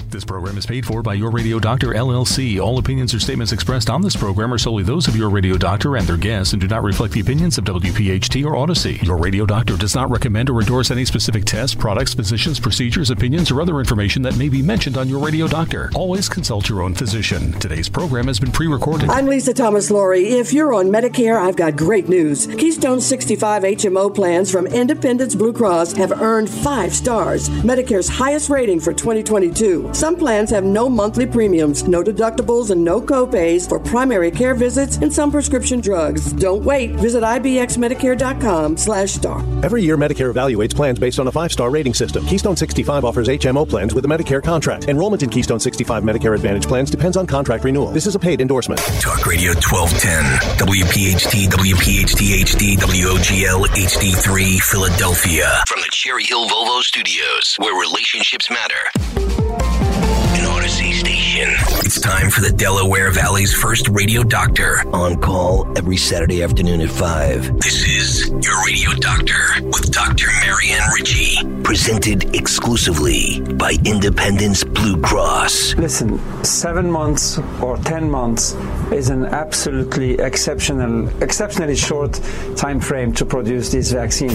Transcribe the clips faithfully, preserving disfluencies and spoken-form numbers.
This program is paid for by Your Radio Doctor, L L C. All opinions or statements expressed on this program are solely those of Your Radio Doctor and their guests and do not reflect the opinions of W P H T or Odyssey. Your Radio Doctor does not recommend or endorse any specific tests, products, physicians, procedures, opinions, or other information that may be mentioned on Your Radio Doctor. Always consult your own physician. Today's program has been pre-recorded. I'm Lisa Thomas-Laurie. If you're on Medicare, I've got great news. Keystone sixty-five H M O plans from Independence Blue Cross have earned five stars, Medicare's highest rating for twenty twenty-two. Some plans have no monthly premiums, no deductibles, and no copays for primary care visits and some prescription drugs. Don't wait. Visit ibxmedicare.com slash star. Every year, Medicare evaluates plans based on a five-star rating system. Keystone sixty-five offers H M O plans with a Medicare contract. Enrollment in Keystone sixty-five Medicare Advantage plans depends on contract renewal. This is a paid endorsement. Talk Radio twelve ten, W P H T, W P H T H D, W O G L H D three, Philadelphia. From the Cherry Hill Volvo Studios, where relationships matter. An Odyssey station. It's time for the Delaware Valley's first radio doctor. On call every Saturday afternoon at five. This is Your Radio Doctor with Doctor Marianne Ritchie. Presented exclusively by Independence Blue Cross. Listen, seven months or ten months is an absolutely exceptional, exceptionally short time frame to produce this vaccine.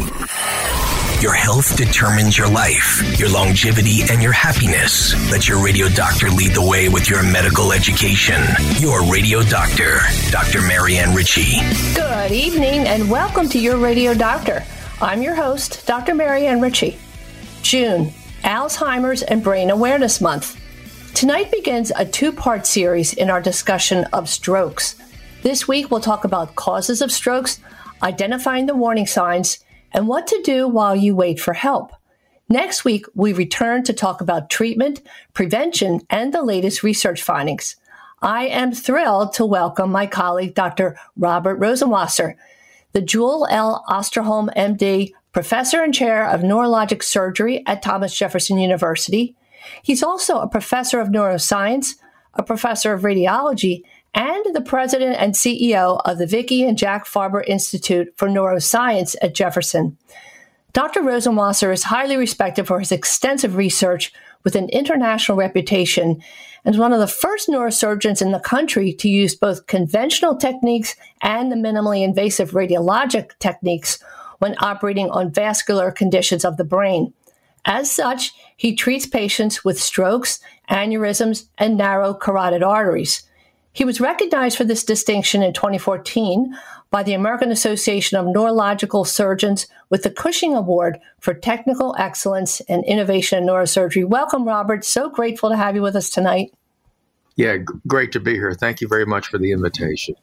Your health determines your life, your longevity, and your happiness. Let your radio doctor lead the way with your medical education. Your radio doctor, Doctor Marianne Ritchie. Good evening and welcome to Your Radio Doctor. I'm your host, Doctor Marianne Ritchie. June, Alzheimer's and Brain Awareness Month. Tonight begins a two-part series in our discussion of strokes. This week we'll talk about causes of strokes, identifying the warning signs, and what to do while you wait for help. Next week, we return to talk about treatment, prevention, and the latest research findings. I am thrilled to welcome my colleague, Doctor Robert Rosenwasser, the Jewel L. Osterholm, M D, Professor and Chair of Neurologic Surgery at Thomas Jefferson University. He's also a Professor of Neuroscience, a Professor of Radiology, and the President and C E O of the Vicky and Jack Farber Institute for Neuroscience at Jefferson. Doctor Rosenwasser is highly respected for his extensive research with an international reputation and is one of the first neurosurgeons in the country to use both conventional techniques and the minimally invasive radiologic techniques when operating on vascular conditions of the brain. As such, he treats patients with strokes, aneurysms, and narrow carotid arteries. He was recognized for this distinction in twenty fourteen by the American Association of Neurological Surgeons with the Cushing Award for Technical Excellence and Innovation in Neurosurgery. Welcome, Robert. So grateful to have you with us tonight. Yeah, g- great to be here. Thank you very much for the invitation.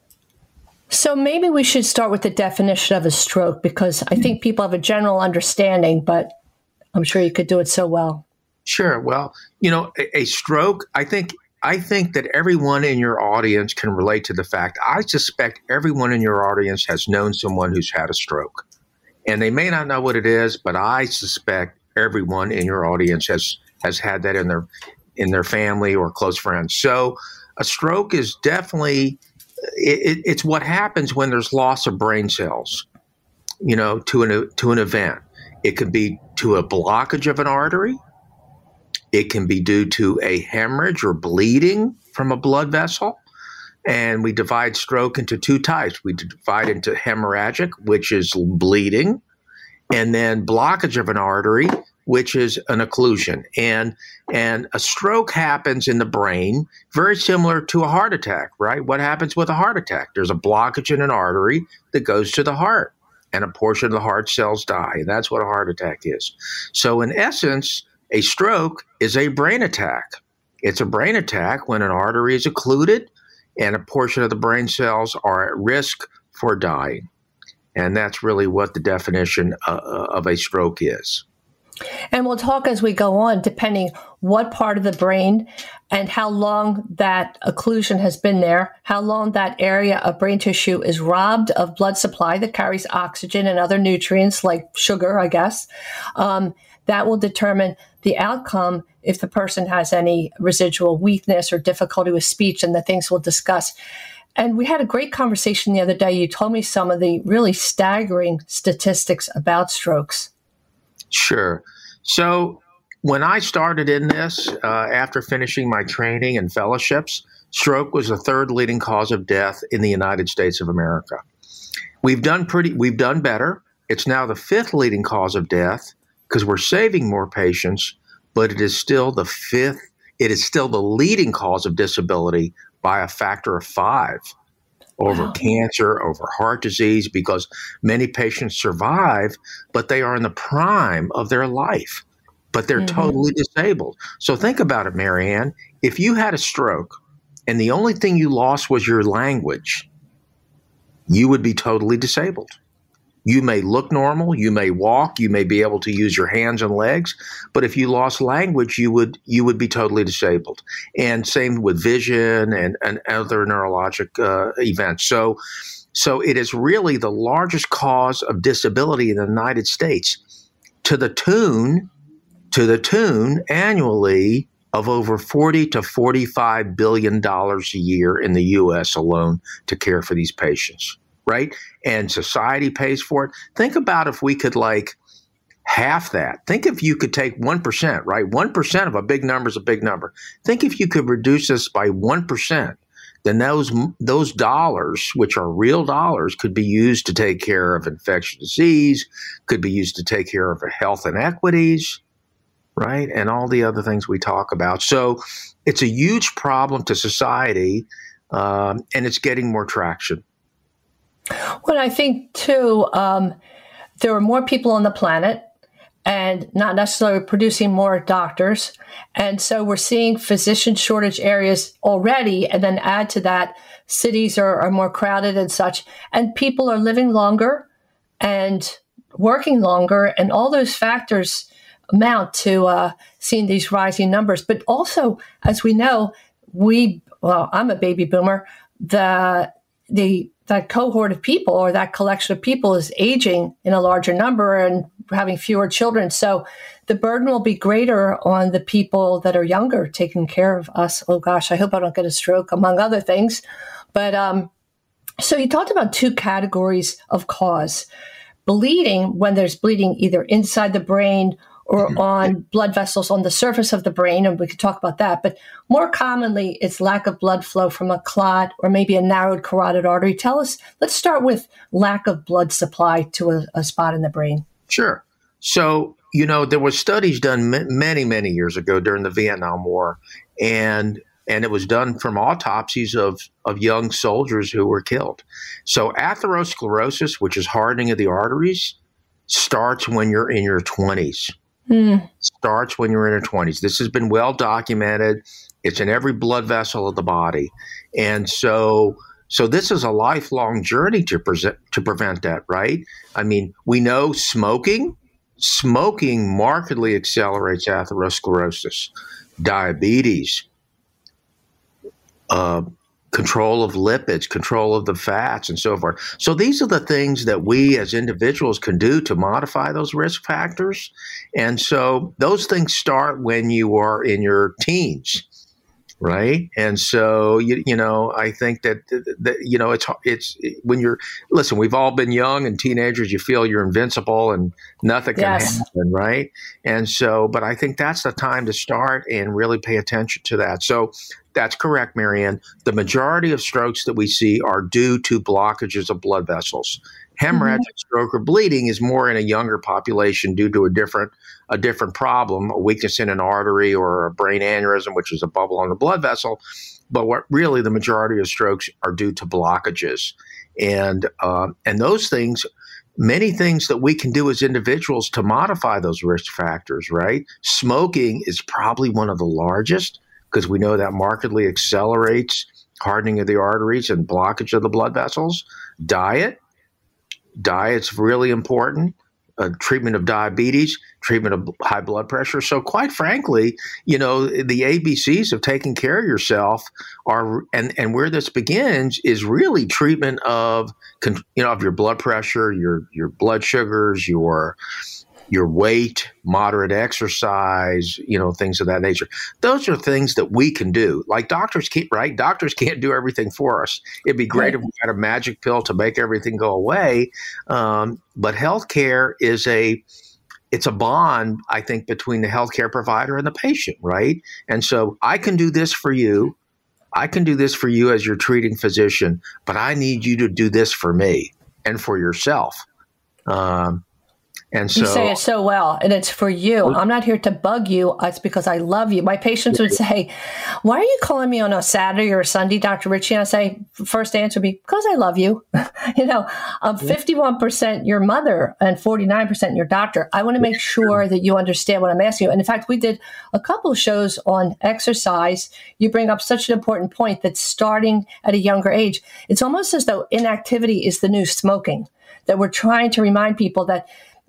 So maybe we should start with the definition of a stroke, because I think people have a general understanding, but I'm sure you could do it so well. Sure. Well, you know, a, a stroke, I think I think that everyone in your audience can relate to the fact. I suspect everyone in your audience has known someone who's had a stroke. And they may not know what it is, but I suspect everyone in your audience has has had that in their in their family or close friends. So a stroke is definitely it, it's what happens when there's loss of brain cells, you know, to an to an event. It could be to a blockage of an artery. It can be due to a hemorrhage or bleeding from a blood vessel. And we divide stroke into two types. We divide into hemorrhagic, which is bleeding, and then blockage of an artery, which is an occlusion. And and a stroke happens in the brain, very similar to a heart attack, right? What happens with a heart attack? There's a blockage in an artery that goes to the heart, and a portion of the heart cells die. And that's what a heart attack is. So in essence, a stroke is a brain attack. It's a brain attack when an artery is occluded and a portion of the brain cells are at risk for dying. And that's really what the definition uh, of a stroke is. And we'll talk as we go on, depending what part of the brain and how long that occlusion has been there, how long that area of brain tissue is robbed of blood supply that carries oxygen and other nutrients like sugar, I guess. Um, that will determine the outcome if the person has any residual weakness or difficulty with speech, and the things we'll discuss. And we had a great conversation the other day. You told me some of the really staggering statistics about strokes. Sure. So when I started in this, uh, after finishing my training and fellowships, stroke was the third leading cause of death in the United States of America. We've done pretty, we've done better. It's now the fifth leading cause of death because we're saving more patients, but it is still the fifth, it is still the leading cause of disability by a factor of five over wow. cancer, over heart disease, because many patients survive, but they are in the prime of their life, but they're mm-hmm. totally disabled. So think about it, Marianne. If you had a stroke and the only thing you lost was your language, you would be totally disabled. You may look normal, you may walk, you may be able to use your hands and legs, but if you lost language, you would you would be totally disabled. And same with vision and, and other neurologic uh, events. So, so it is really the largest cause of disability in the United States, to the tune, to the tune annually of over forty to forty-five billion dollars a year in the U S alone to care for these patients. Right? And society pays for it. Think about if we could like half that. Think if you could take one percent, right? one percent of a big number is a big number. Think if you could reduce this by one percent, then those those dollars, which are real dollars, could be used to take care of infectious disease, could be used to take care of health inequities, right? And all the other things we talk about. So it's a huge problem to society, um, and it's getting more traction. Well, I think, too, um, there are more people on the planet and not necessarily producing more doctors. And so we're seeing physician shortage areas already. And then add to that, cities are, are more crowded and such. And people are living longer and working longer. And all those factors amount to uh, seeing these rising numbers. But also, as we know, we, well, I'm a baby boomer, the the that cohort of people or that collection of people is aging in a larger number and having fewer children. So the burden will be greater on the people that are younger taking care of us. Oh gosh, I hope I don't get a stroke, among other things. But um, so you talked about two categories of cause. Bleeding, when there's bleeding either inside the brain or on blood vessels on the surface of the brain, and we could talk about that. But more commonly, it's lack of blood flow from a clot or maybe a narrowed carotid artery. Tell us, let's start with lack of blood supply to a, a spot in the brain. Sure. So, you know, there were studies done m- many, many years ago during the Vietnam War, and and it was done from autopsies of, of young soldiers who were killed. So atherosclerosis, which is hardening of the arteries, starts when you're in your twenties. Mm. Starts when you're in your twenties. This has been well documented. It's in every blood vessel of the body. And so so this is a lifelong journey to present, to prevent that, right? I mean, we know smoking, smoking markedly accelerates atherosclerosis, diabetes, uh, control of lipids, control of the fats, and so forth. So these are the things that we as individuals can do to modify those risk factors. And so those things start when you are in your teens, right? And so, you, you know, I think that, that, you know, it's, it's when you're, listen, we've all been young and teenagers, you feel you're invincible and nothing can yes. happen, right? And so, but I think that's the time to start and really pay attention to that. So that's correct, Marianne. The majority of strokes that we see are due to blockages of blood vessels. Hemorrhagic mm-hmm. stroke or bleeding is more in a younger population due to a different a different problem, a weakness in an artery or a brain aneurysm, which is a bubble on the blood vessel. But what really the majority of strokes are due to blockages. And uh, and those things, many things that we can do as individuals to modify those risk factors, right? Smoking is probably one of the largest, because we know that markedly accelerates hardening of the arteries and blockage of the blood vessels. Diet, diet's really important. Uh, treatment of diabetes, treatment of high blood pressure. So quite frankly, you know, the A B Cs of taking care of yourself are, and, and where this begins is really treatment of, you know, of your blood pressure, your, your blood sugars, your, your weight, moderate exercise, you know, things of that nature. Those are things that we can do. Like doctors can't, right? Doctors can't do everything for us. It'd be great right. if we had a magic pill to make everything go away. Um, but healthcare is a, it's a bond, I think, between the healthcare provider and the patient, right? And so I can do this for you. I can do this for you as your treating physician, but I need you to do this for me and for yourself. Um, And so, you say it so well, and it's for you. I'm not here to bug you. It's because I love you. My patients would say, why are you calling me on a Saturday or a Sunday, Doctor Ritchie? And I say, first answer would be, because I love you. you know, I'm fifty-one percent your mother and forty-nine percent your doctor. I want to make sure that you understand what I'm asking you. And in fact, we did a couple of shows on exercise. You bring up such an important point that starting at a younger age, it's almost as though inactivity is the new smoking, that we're trying to remind people that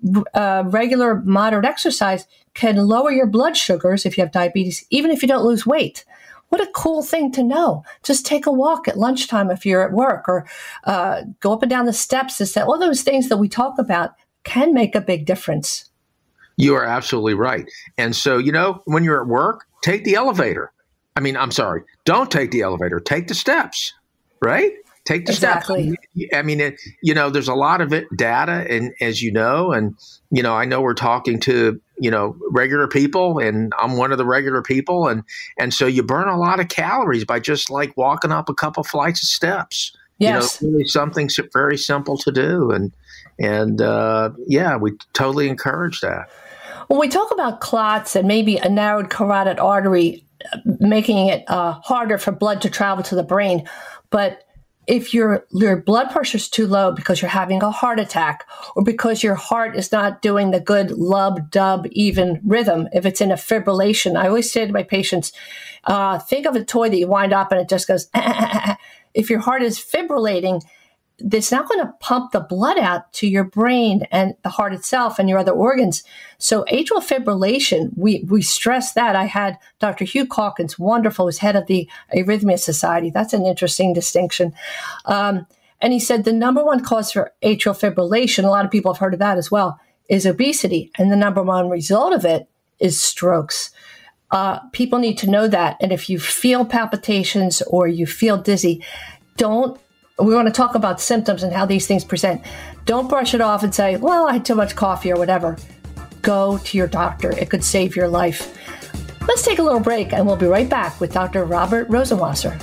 Uh, regular moderate exercise can lower your blood sugars if you have diabetes, even if you don't lose weight. What a cool thing to know. Just take a walk at lunchtime if you're at work, or uh, go up and down the steps. Is that all those things that we talk about can make a big difference. You are absolutely right. And so, you know, when you're at work, take the elevator. I mean, I'm sorry, don't take the elevator, take the steps, right? Take the exactly. steps. I mean, it, you know, there's a lot of it data, and as you know, and, you know, I know we're talking to, you know, regular people, and I'm one of the regular people. And, and so you burn a lot of calories by just like walking up a couple flights of steps. Yes. You know, it's really something very simple to do. And, and uh, yeah, we totally encourage that. When we talk about clots and maybe a narrowed carotid artery, making it uh, harder for blood to travel to the brain, but if your your blood pressure is too low because you're having a heart attack, or because your heart is not doing the good lub, dub, even rhythm, if it's in a fibrillation, I always say to my patients, uh, think of a toy that you wind up and it just goes, ah, ah, ah. If your heart is fibrillating, it's not going to pump the blood out to your brain and the heart itself and your other organs. So atrial fibrillation, we, we stress that. I had Doctor Hugh Calkins, wonderful, who's head of the Arrhythmia Society. That's an interesting distinction. Um, and he said the number one cause for atrial fibrillation, a lot of people have heard of that as well, is obesity. And the number one result of it is strokes. Uh, people need to know that. And if you feel palpitations or you feel dizzy, don't We want to talk about symptoms and how these things present. Don't brush it off and say, well, I had too much coffee or whatever. Go to your doctor. It could save your life. Let's take a little break, and we'll be right back with Doctor Robert Rosenwasser.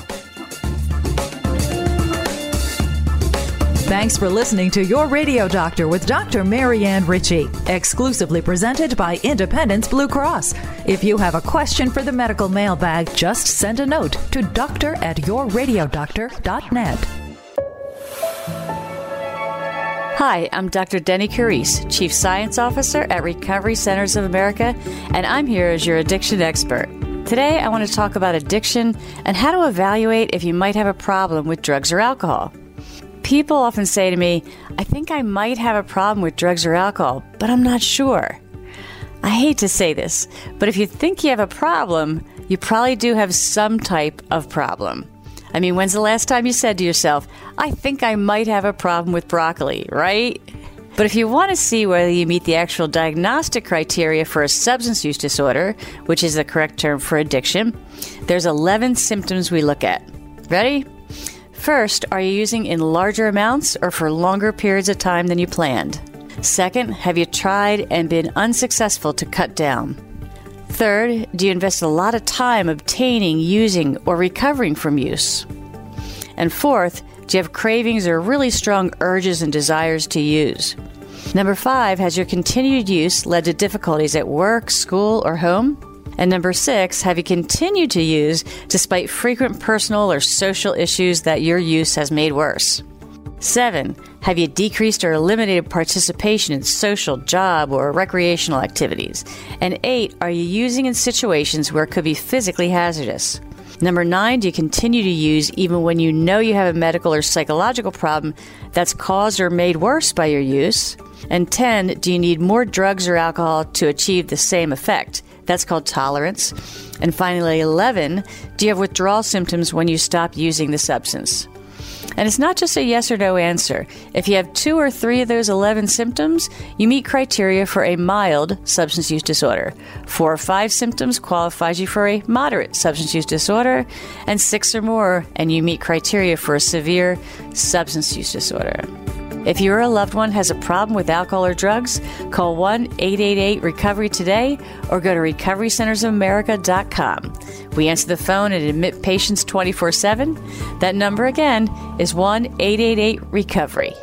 Thanks for listening to Your Radio Doctor with Doctor Marianne Ritchie, exclusively presented by Independence Blue Cross. If you have a question for the medical mailbag, just send a note to doctor at your radio doctor dot net. Hi, I'm Doctor Denny Carice, Chief Science Officer at Recovery Centers of America, and I'm here as your addiction expert. Today, I want to talk about addiction and how to evaluate if you might have a problem with drugs or alcohol. People often say to me, I think I might have a problem with drugs or alcohol, but I'm not sure. I hate to say this, but if you think you have a problem, you probably do have some type of problem. I mean, when's the last time you said to yourself, I think I might have a problem with broccoli, right? But if you want to see whether you meet the actual diagnostic criteria for a substance use disorder, which is the correct term for addiction, there's eleven symptoms we look at. Ready? First, are you using in larger amounts or for longer periods of time than you planned? Second, have you tried and been unsuccessful to cut down? Third, do you invest a lot of time obtaining, using, or recovering from use? And fourth, do you have cravings or really strong urges and desires to use? Number five, has your continued use led to difficulties at work, school, or home? And number six, have you continued to use despite frequent personal or social issues that your use has made worse? Seven, have you decreased or eliminated participation in social, job, or recreational activities? And eight, are you using in situations where it could be physically hazardous? Number nine, do you continue to use even when you know you have a medical or psychological problem that's caused or made worse by your use? And ten, do you need more drugs or alcohol to achieve the same effect? That's called tolerance. And finally, eleven, do you have withdrawal symptoms when you stop using the substance? And it's not just a yes or no answer. If you have two or three of those eleven symptoms, you meet criteria for a mild substance use disorder. Four or five symptoms qualifies you for a moderate substance use disorder, and six or more, and you meet criteria for a severe substance use disorder. If your loved one has a problem with alcohol or drugs, call one eight eight eight recovery today or go to recovery centers of america dot com. We answer the phone and admit patients twenty-four seven. That number again is one eight eight eight recovery.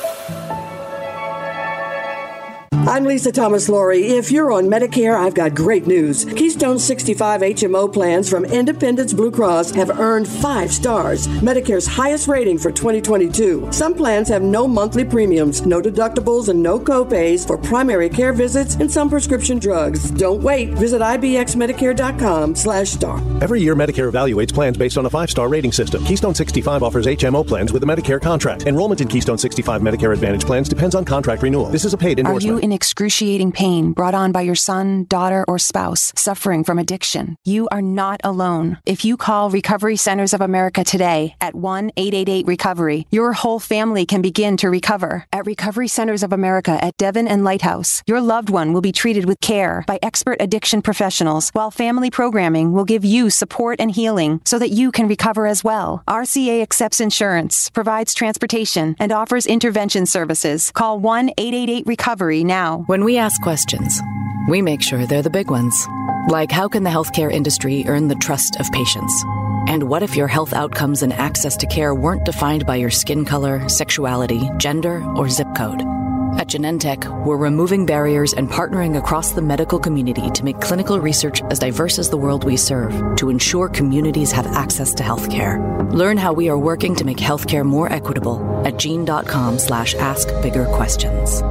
I'm Lisa Thomas Laurie. If you're on Medicare, I've got great news. Keystone sixty-five H M O plans from Independence Blue Cross have earned five stars, Medicare's highest rating for twenty twenty-two. Some plans have no monthly premiums, no deductibles, and no copays for primary care visits and some prescription drugs. Don't wait. Visit ibxmedicare.com slash star. Every year, Medicare evaluates plans based on a five-star rating system. Keystone sixty-five offers H M O plans with a Medicare contract. Enrollment in Keystone sixty-five Medicare Advantage plans depends on contract renewal. This is a paid endorsement. Are you in excruciating pain brought on by your son, daughter, or spouse suffering from addiction? You are not alone. If you call Recovery Centers of America today at one eight eight eight recovery, your whole family can begin to recover. At Recovery Centers of America at Devon and Lighthouse, your loved one will be treated with care by expert addiction professionals, while family programming will give you support and healing so that you can recover as well. R C A accepts insurance, provides transportation, and offers intervention services. Call one eight eight eight recovery now. When we ask questions, we make sure they're the big ones. Like, how can the healthcare industry earn the trust of patients? And what if your health outcomes and access to care weren't defined by your skin color, sexuality, gender, or zip code? At Genentech, we're removing barriers and partnering across the medical community to make clinical research as diverse as the world we serve, to ensure communities have access to healthcare. Learn how we are working to make healthcare more equitable at gene.com slash ask bigger questions.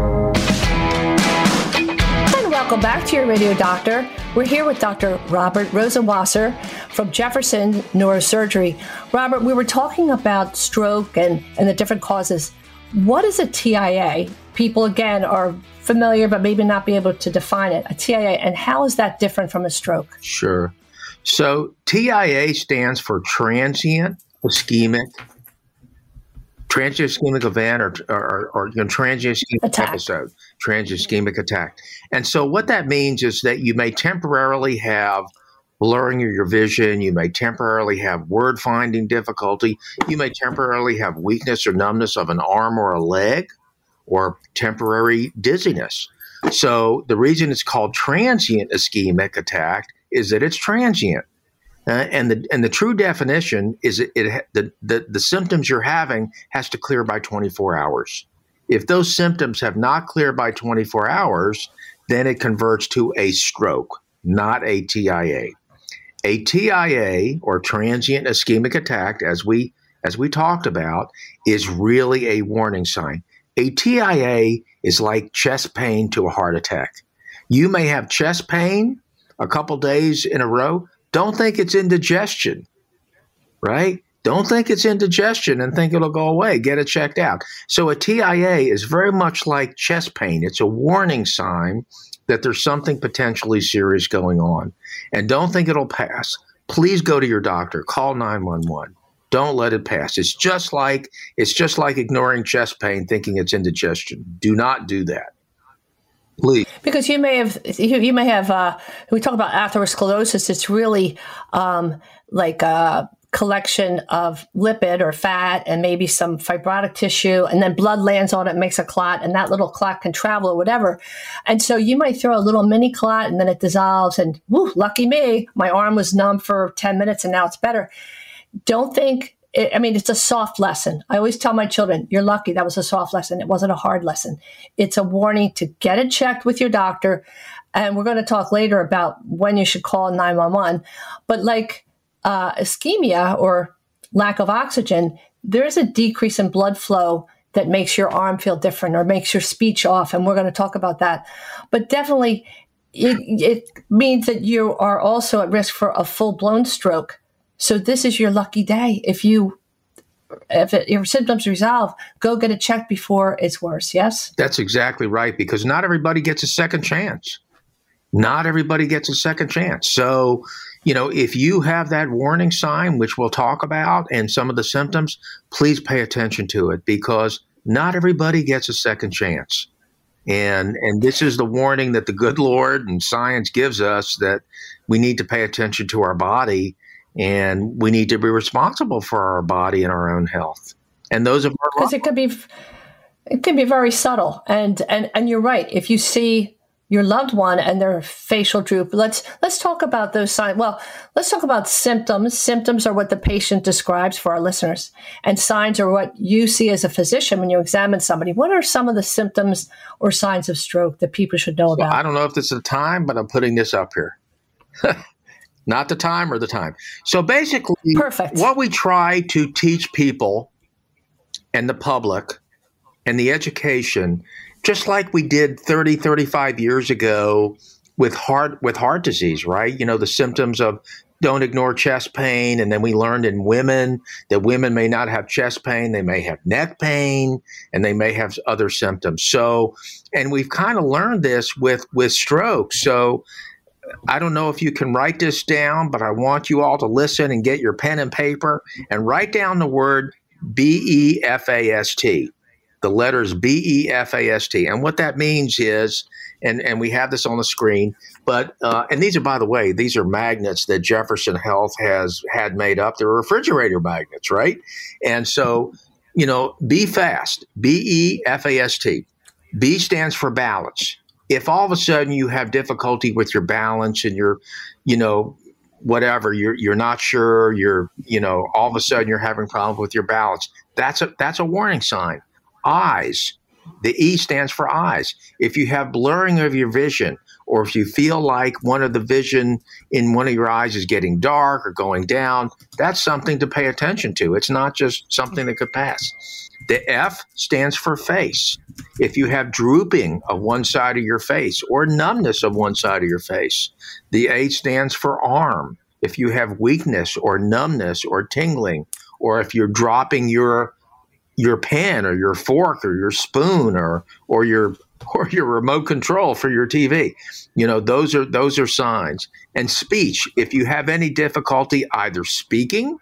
Welcome back to your Radio Doctor. We're here with Doctor Robert Rosenwasser from Jefferson Neurosurgery. Robert, we were talking about stroke and, and the different causes. What is a T I A? People, again, are familiar, but maybe not be able to define it. A T I A, and how is that different from a stroke? Sure. So T I A stands for transient ischemic transient ischemic event or, or, or you know, transient ischemic attack. episode, transient ischemic attack. And so what that means is that you may temporarily have blurring of your vision. You may temporarily have word finding difficulty. You may temporarily have weakness or numbness of an arm or a leg, or temporary dizziness. So the reason it's called transient ischemic attack is that it's transient. Uh, and the and the true definition is it, it the, the the symptoms you're having has to clear by twenty-four hours. If those symptoms have not cleared by twenty-four hours, then it converts to a stroke, not a T I A. A T I A, or transient ischemic attack, as we as we talked about, is really a warning sign. A T I A is like chest pain to a heart attack. You may have chest pain a couple days in a row. Don't think it's indigestion, right? Don't think it's indigestion and think it'll go away. Get it checked out. So a T I A is very much like chest pain. It's a warning sign that there's something potentially serious going on. And don't think it'll pass. Please go to your doctor. Call nine one one. Don't let it pass. It's just like it's just like ignoring chest pain, thinking it's indigestion. Do not do that. Please. Because you may have, you, you may have, uh, we talk about atherosclerosis, it's really um, like a collection of lipid or fat and maybe some fibrotic tissue, and then blood lands on it, makes a clot, and that little clot can travel or whatever. And so you might throw a little mini clot and then it dissolves and, woo, lucky me, my arm was numb for ten minutes and now it's better. Don't think, I mean, it's a soft lesson. I always tell my children, you're lucky that was a soft lesson. It wasn't a hard lesson. It's a warning to get it checked with your doctor. And we're going to talk later about when you should call nine one one. But like uh, ischemia or lack of oxygen, there's a decrease in blood flow that makes your arm feel different or makes your speech off. And we're going to talk about that. But definitely, it, it means that you are also at risk for a full-blown stroke. So this is your lucky day. If you, if it, your symptoms resolve, go get it checked before it's worse. Yes? That's exactly right, because not everybody gets a second chance. Not everybody gets a second chance. So, you know, if you have that warning sign, which we'll talk about, and some of the symptoms, please pay attention to it, because not everybody gets a second chance. And and this is the warning that the good Lord and science gives us, that we need to pay attention to our body. And we need to be responsible for our body and our own health. And those of our because it could be, It can be very subtle. And, and, and you're right. If you see your loved one and their facial droop, let's, let's talk about those signs. Well, let's talk about symptoms. Symptoms are what the patient describes for our listeners, and signs are what you see as a physician when you examine somebody. What are some of the symptoms or signs of stroke that people should know so about? I don't know if this is the time, but I'm putting this up here. Not the time or the time. So basically, Perfect. What we try to teach people and the public and the education, just like we did thirty, thirty-five years ago with heart with heart disease, right? You know, the symptoms of don't ignore chest pain. And then we learned in women that women may not have chest pain. They may have neck pain, and they may have other symptoms. So, and we've kind of learned this with, with stroke. So I don't know if you can write this down, but I want you all to listen and get your pen and paper and write down the word B E F A S T. The letters B E F A S T. And what that means is, and, and we have this on the screen, but, uh, and these are, by the way, these are magnets that Jefferson Health has had made up. They're refrigerator magnets, right? And so, you know, be fast, B E F A S T. B stands for balance. If all of a sudden you have difficulty with your balance and you're, you know, whatever, you're, you're not sure, you're, you know, all of a sudden you're having problems with your balance, that's a, that's a warning sign. Eyes. The E stands for eyes. If you have blurring of your vision, or if you feel like one of the vision in one of your eyes is getting dark or going down, that's something to pay attention to. It's not just something that could pass. The F stands for face. If you have drooping of one side of your face or numbness of one side of your face. The A stands for arm. If you have weakness or numbness or tingling, or if you're dropping your your pen or your fork or your spoon or or your or your remote control for your T V. You know, those are those are signs. And speech, if you have any difficulty either speaking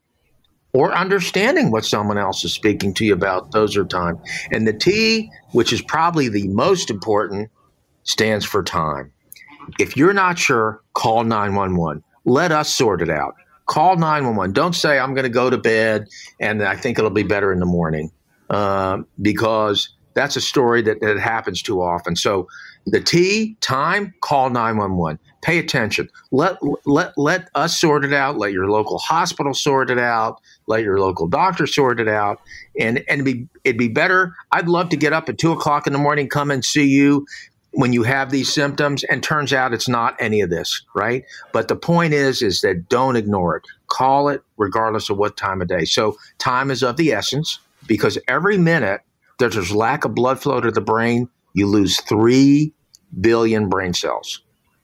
or understanding what someone else is speaking to you about, those are time. And the T, which is probably the most important, stands for time. If you're not sure, call nine one one. Let us sort it out. Call nine one one. Don't say, I'm going to go to bed and I think it'll be better in the morning, uh, because that's a story that, that happens too often. So the T, time, call nine one one. Pay attention. Let, let, let us sort it out. Let your local hospital sort it out. Let your local doctor sort it out. And, and it'd be, it'd be better. I'd love to get up at two o'clock in the morning, come and see you when you have these symptoms, and turns out it's not any of this, right? But the point is, is that don't ignore it. Call it regardless of what time of day. So time is of the essence, because every minute that there's lack of blood flow to the brain, you lose three billion brain cells.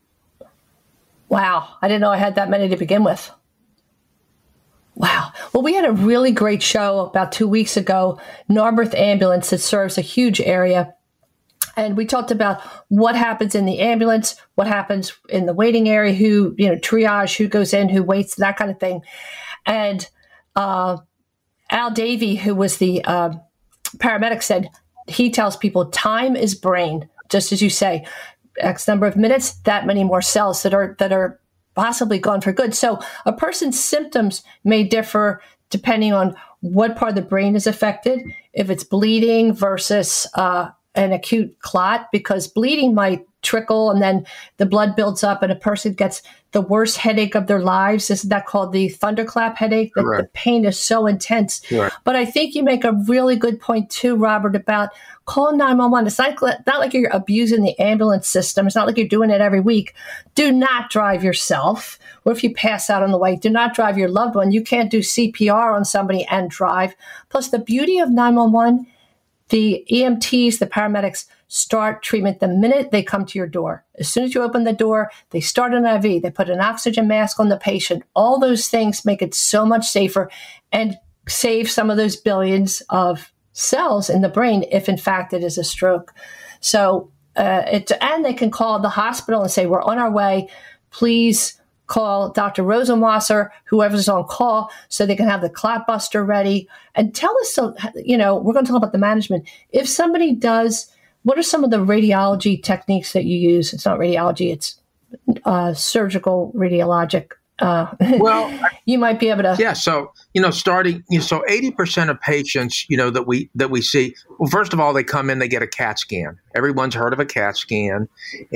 Wow. I didn't know I had that many to begin with. Wow. Well, we had a really great show about two weeks ago, Narberth Ambulance, that serves a huge area. And we talked about what happens in the ambulance, what happens in the waiting area, who, you know, triage, who goes in, who waits, that kind of thing. And uh, Al Davey, who was the uh, paramedic, said he tells people time is brain, just as you say, X number of minutes, that many more cells that are that are possibly gone for good. So a person's symptoms may differ depending on what part of the brain is affected, if it's bleeding versus uh an acute clot, because bleeding might trickle and then the blood builds up and a person gets the worst headache of their lives. Isn't that called the thunderclap headache? The, the pain is so intense. Right. But I think you make a really good point too, Robert, about call nine one one. It's not, not like you're abusing the ambulance system. It's not like you're doing it every week. Do not drive yourself. Or if you pass out on the way, do not drive your loved one. You can't do C P R on somebody and drive. Plus, the beauty of nine one one, the E M Ts, the paramedics, start treatment the minute they come to your door. As soon as you open the door, they start an I V. They put an oxygen mask on the patient. All those things make it so much safer and save some of those billions of cells in the brain if, in fact, it is a stroke. So, uh, it, and they can call the hospital and say, we're on our way. Please call Doctor Rosenwasser, whoever's on call, so they can have the clot buster ready. And tell us, so, you know, we're going to talk about the management. If somebody does, what are some of the radiology techniques that you use? It's not radiology, it's uh, surgical radiologic uh, well, you might be able to. Yeah. So, you know, starting, you know, so eighty percent of patients, you know, that we, that we see, well, first of all, they come in, they get a CAT scan. Everyone's heard of a CAT scan,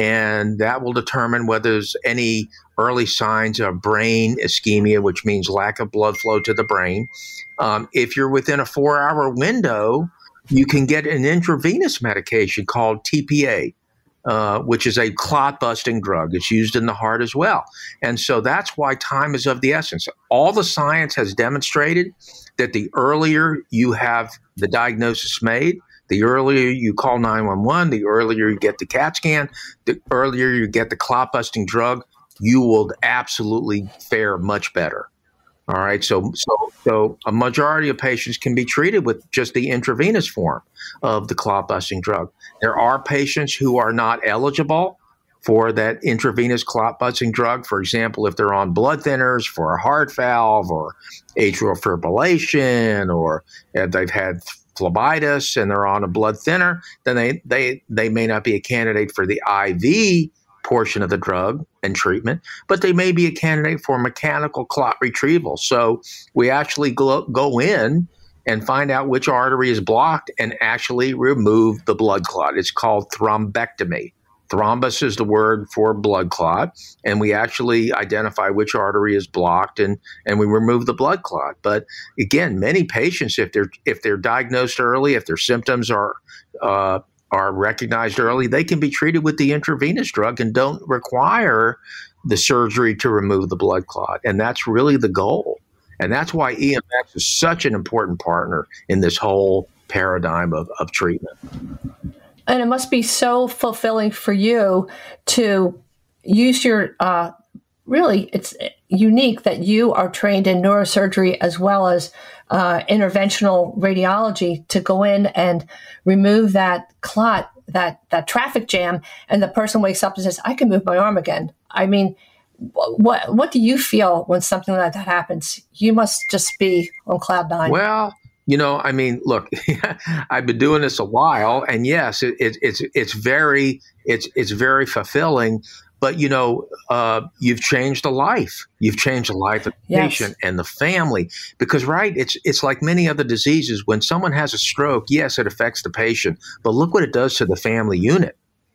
and that will determine whether there's any early signs of brain ischemia, which means lack of blood flow to the brain. Um, if you're within a four hour window, you can get an intravenous medication called T P A. Uh, which is a clot-busting drug. It's used in the heart as well. And so that's why time is of the essence. All the science has demonstrated that the earlier you have the diagnosis made, the earlier you call nine one one, the earlier you get the CAT scan, the earlier you get the clot-busting drug, you will absolutely fare much better. All right, so so so a majority of patients can be treated with just the intravenous form of the clot-busting drug. There are patients who are not eligible for that intravenous clot-busting drug. For example, if they're on blood thinners for a heart valve or atrial fibrillation, or if they've had phlebitis and they're on a blood thinner, then they they they may not be a candidate for the I V portion of the drug and treatment, but they may be a candidate for mechanical clot retrieval. So we actually go, go in and find out which artery is blocked and actually remove the blood clot. It's called thrombectomy. Thrombus is the word for blood clot, and we actually identify which artery is blocked, and, and we remove the blood clot. But again, many patients, if they're if they're diagnosed early, if their symptoms are uh, are recognized early, they can be treated with the intravenous drug and don't require the surgery to remove the blood clot. And that's really the goal. And that's why E M X is such an important partner in this whole paradigm of, of treatment. And it must be so fulfilling for you to use your, uh, really, it's unique that you are trained in neurosurgery as well as uh, interventional radiology to go in and remove that clot, that, that traffic jam, and the person wakes up and says, I can move my arm again. I mean, what what do you feel when something like that happens? You must just be on cloud nine. Well, you know, I mean, look, I've been doing this a while, and yes, it, it, it's it's very it's it's very fulfilling. But you know, uh, you've changed a life. You've changed the life of the Yes. patient and the family. Because right, it's it's like many other diseases. When someone has a stroke, yes, it affects the patient, but look what it does to the family unit,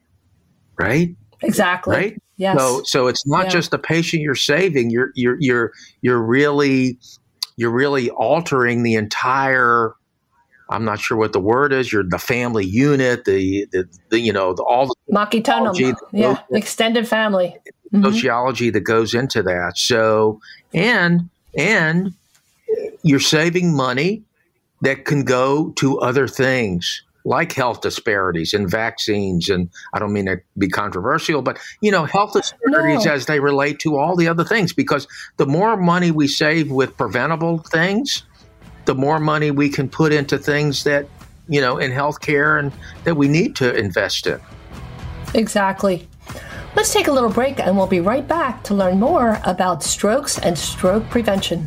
right? Exactly. Right. Yes. So so it's not Yeah. just the patient you're saving. You're you're you're you're really you're really altering the entire. I'm not sure what the word is. You're the family unit, the the, the you know the, all the Machitonum. sociology that Yeah. goes- Extended family. Mhm. sociology that goes into that. So and and you're saving money that can go to other things like health disparities and vaccines. And I don't mean to be controversial, but you know, health disparities No. as they relate to all the other things, because the more money we save with preventable things, the more money we can put into things that, you know, in healthcare and that we need to invest in. Exactly. Let's take a little break and we'll be right back to learn more about strokes and stroke prevention.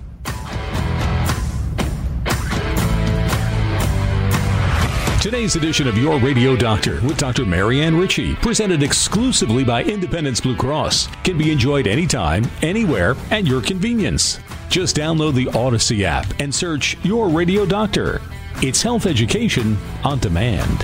Today's edition of Your Radio Doctor with Doctor Marianne Ritchie, presented exclusively by Independence Blue Cross, can be enjoyed anytime, anywhere, at your convenience. Just download the Odyssey app and search Your Radio Doctor. It's health education on demand.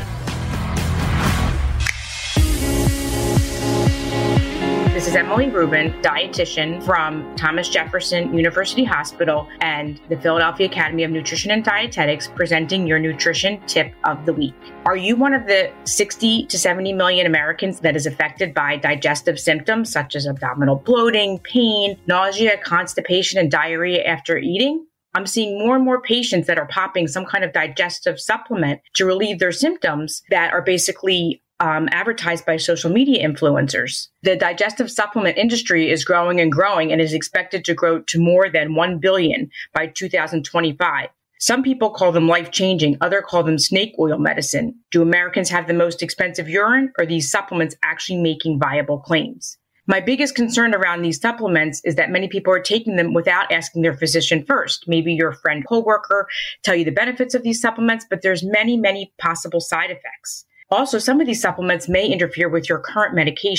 This is Emily Rubin, dietitian from Thomas Jefferson University Hospital and the Philadelphia Academy of Nutrition and Dietetics, presenting your nutrition tip of the week. Are you one of the sixty to seventy million Americans that is affected by digestive symptoms such as abdominal bloating, pain, nausea, constipation, and diarrhea after eating? I'm seeing more and more patients that are popping some kind of digestive supplement to relieve their symptoms that are basically Um, advertised by social media influencers. The digestive supplement industry is growing and growing and is expected to grow to more than one billion dollars by two thousand twenty-five. Some people call them life-changing, others call them snake oil medicine. Do Americans have the most expensive urine, or are these supplements actually making viable claims? My biggest concern around these supplements is that many people are taking them without asking their physician first. Maybe your friend, coworker tell you the benefits of these supplements, but there's many, many possible side effects. Also, some of these supplements may interfere with your current medication.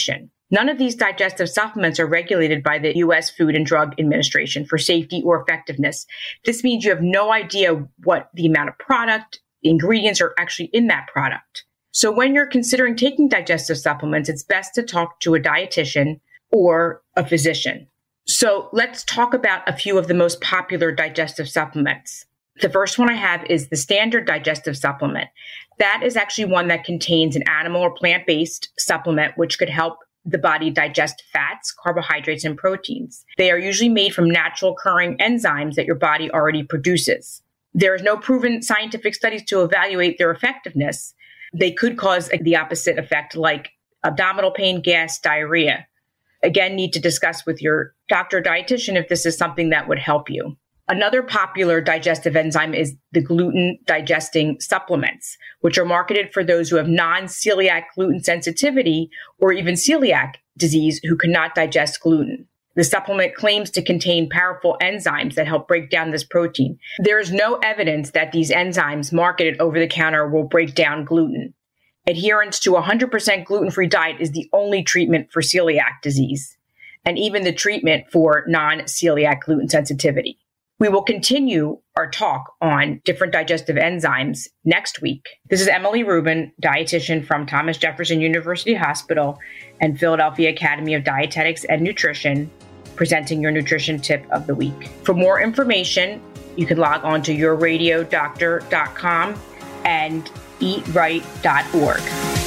None of these digestive supplements are regulated by the U S Food and Drug Administration for safety or effectiveness. This means you have no idea what the amount of product, ingredients are actually in that product. So when you're considering taking digestive supplements, it's best to talk to a dietitian or a physician. So let's talk about a few of the most popular digestive supplements. The first one I have is the standard digestive supplement. That is actually one that contains an animal or plant-based supplement, which could help the body digest fats, carbohydrates, and proteins. They are usually made from natural occurring enzymes that your body already produces. There is no proven scientific studies to evaluate their effectiveness. They could cause the opposite effect, like abdominal pain, gas, diarrhea. Again, need to discuss with your doctor or dietitian if this is something that would help you. Another popular digestive enzyme is the gluten digesting supplements, which are marketed for those who have non-celiac gluten sensitivity or even celiac disease who cannot digest gluten. The supplement claims to contain powerful enzymes that help break down this protein. There is no evidence that these enzymes marketed over the counter will break down gluten. Adherence to a one hundred percent gluten-free diet is the only treatment for celiac disease, and even the treatment for non-celiac gluten sensitivity. We will continue our talk on different digestive enzymes next week. This is Emily Rubin, dietitian from Thomas Jefferson University Hospital and Philadelphia Academy of Dietetics and Nutrition, presenting your nutrition tip of the week. For more information, you can log on to your radio doctor dot com and eat right dot org.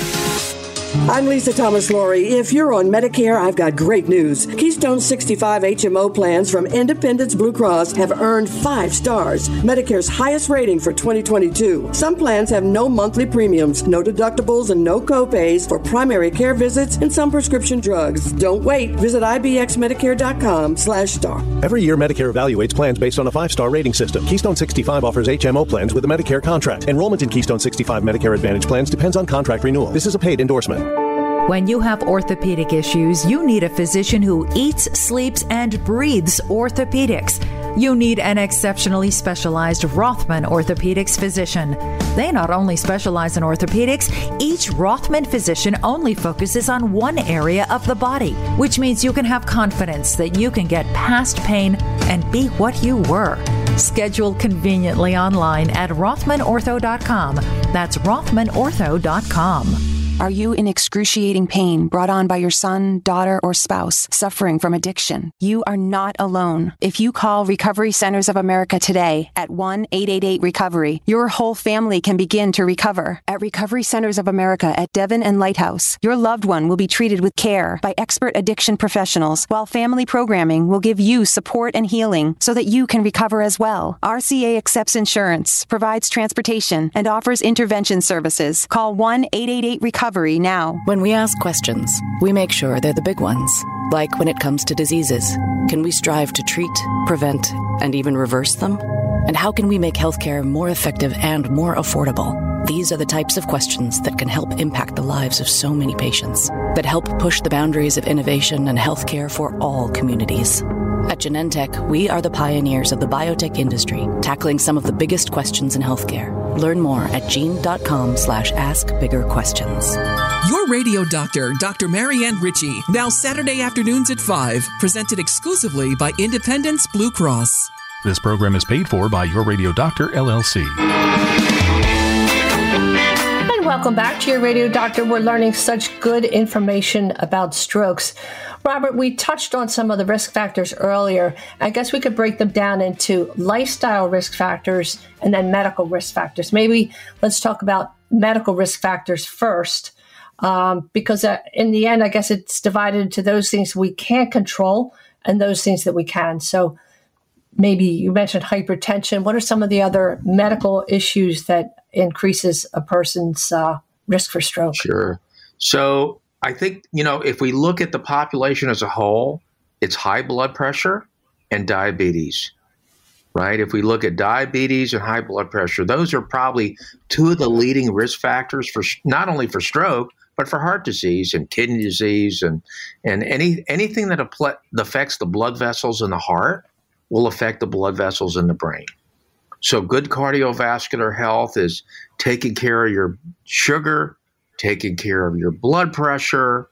I'm Lisa Thomas-Laurie. If you're on Medicare, I've got great news. Keystone sixty-five H M O plans from Independence Blue Cross have earned five stars, Medicare's highest rating for twenty twenty-two. Some plans have no monthly premiums, no deductibles, and no copays for primary care visits and some prescription drugs. Don't wait. Visit ibxmedicare.com slash star. Every year, Medicare evaluates plans based on a five-star rating system. Keystone sixty-five offers H M O plans with a Medicare contract. Enrollment in Keystone sixty-five Medicare Advantage plans depends on contract renewal. This is a paid endorsement. When you have orthopedic issues, you need a physician who eats, sleeps, and breathes orthopedics. You need an exceptionally specialized Rothman Orthopedics physician. They not only specialize in orthopedics, each Rothman physician only focuses on one area of the body, which means you can have confidence that you can get past pain and be what you were. Schedule conveniently online at rothman ortho dot com. That's rothman ortho dot com. Are you in excruciating pain brought on by your son, daughter, or spouse suffering from addiction? You are not alone. If you call Recovery Centers of America today at one eight eight eight recovery, your whole family can begin to recover. At Recovery Centers of America at Devon and Lighthouse, your loved one will be treated with care by expert addiction professionals, while family programming will give you support and healing so that you can recover as well. R C A accepts insurance, provides transportation, and offers intervention services. Call one eight eight eight recovery now. When we ask questions, we make sure they're the big ones. Like when it comes to diseases, can we strive to treat, prevent, and even reverse them? And how can we make healthcare more effective and more affordable? These are the types of questions that can help impact the lives of so many patients, that help push the boundaries of innovation and healthcare for all communities. At Genentech, we are the pioneers of the biotech industry, tackling some of the biggest questions in healthcare. Learn more at gene.com slash ask bigger questions. Your Radio Doctor, Doctor Marianne Ritchie, now Saturday afternoons at five, presented exclusively by Independence Blue Cross. This program is paid for by Your Radio Doctor, L L C. And welcome back to Your Radio Doctor. We're learning such good information about strokes. Robert, we touched on some of the risk factors earlier. I guess we could break them down into lifestyle risk factors and then medical risk factors. Maybe let's talk about medical risk factors first, um, because uh, in the end, I guess it's divided into those things we can't control and those things that we can. So maybe you mentioned hypertension. What are some of the other medical issues that increases a person's uh, risk for stroke? Sure. So I think, you know, if we look at the population as a whole, it's high blood pressure and diabetes, right? If we look at diabetes and high blood pressure, those are probably two of the leading risk factors for not only for stroke, but for heart disease and kidney disease and, and any anything that affects the blood vessels in the heart will affect the blood vessels in the brain. So good cardiovascular health is taking care of your sugar, taking care of your blood pressure,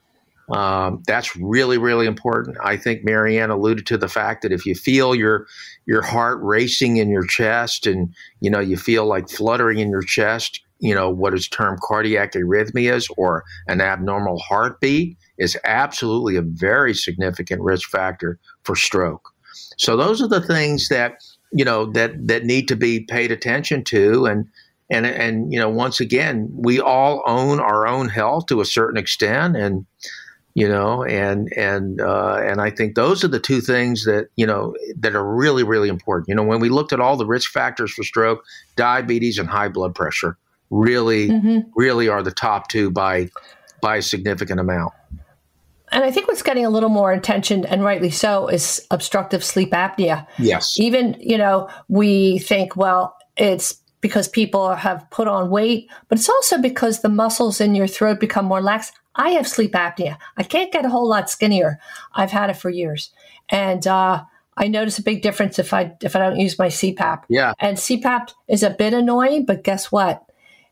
Um, that's really, really important. I think Marianne alluded to the fact that if you feel your your heart racing in your chest and, you know, you feel like fluttering in your chest, you know, what is termed cardiac arrhythmias or an abnormal heartbeat is absolutely a very significant risk factor for stroke. So those are the things that, you know, that, that need to be paid attention to. And, and, and, you know, once again, we all own our own health to a certain extent. And, you know, and, and, uh, and I think those are the two things that, you know, that are really, really important. You know, when we looked at all the risk factors for stroke, diabetes and high blood pressure really, mm-hmm. really are the top two by, by a significant amount. And I think what's getting a little more attention, and rightly so, is obstructive sleep apnea. Yes. Even, you know, we think, well, it's because people have put on weight, but it's also because the muscles in your throat become more lax. I have sleep apnea. I can't get a whole lot skinnier. I've had it for years. And uh, I notice a big difference if I if I don't use my C PAP. Yeah. And C PAP is a bit annoying, but guess what?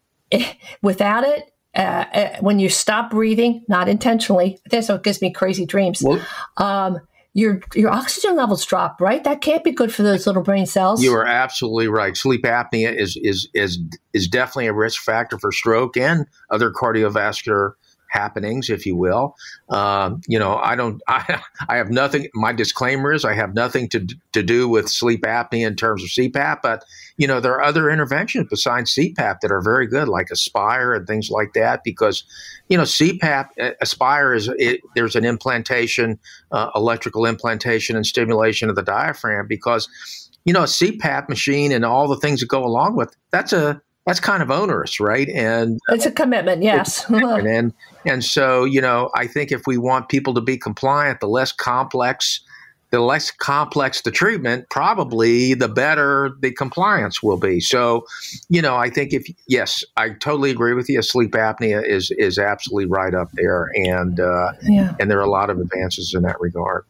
Without it, Uh, uh, when you stop breathing, not intentionally, that's what gives me crazy dreams. Um, your your oxygen levels drop, right? That can't be good for those little brain cells. You are absolutely right. Sleep apnea is is is is definitely a risk factor for stroke and other cardiovascular happenings, if you will. Um, you know, I don't. I I have nothing. My disclaimer is I have nothing to to do with sleep apnea in terms of C PAP, but you know, there are other interventions besides C PAP that are very good, like Aspire and things like that, because, you know, C PAP, Aspire is, it, there's an implantation, uh, electrical implantation and stimulation of the diaphragm because, you know, a C PAP machine and all the things that go along with, that's a, that's kind of onerous, right? And it's a commitment, yes. and, and and so, you know, I think if we want people to be compliant, the less complex the less complex the treatment, probably the better the compliance will be. So, you know, I think if, yes, I totally agree with you. Sleep apnea is, is absolutely right up there. And, uh, yeah. and there are a lot of advances in that regard.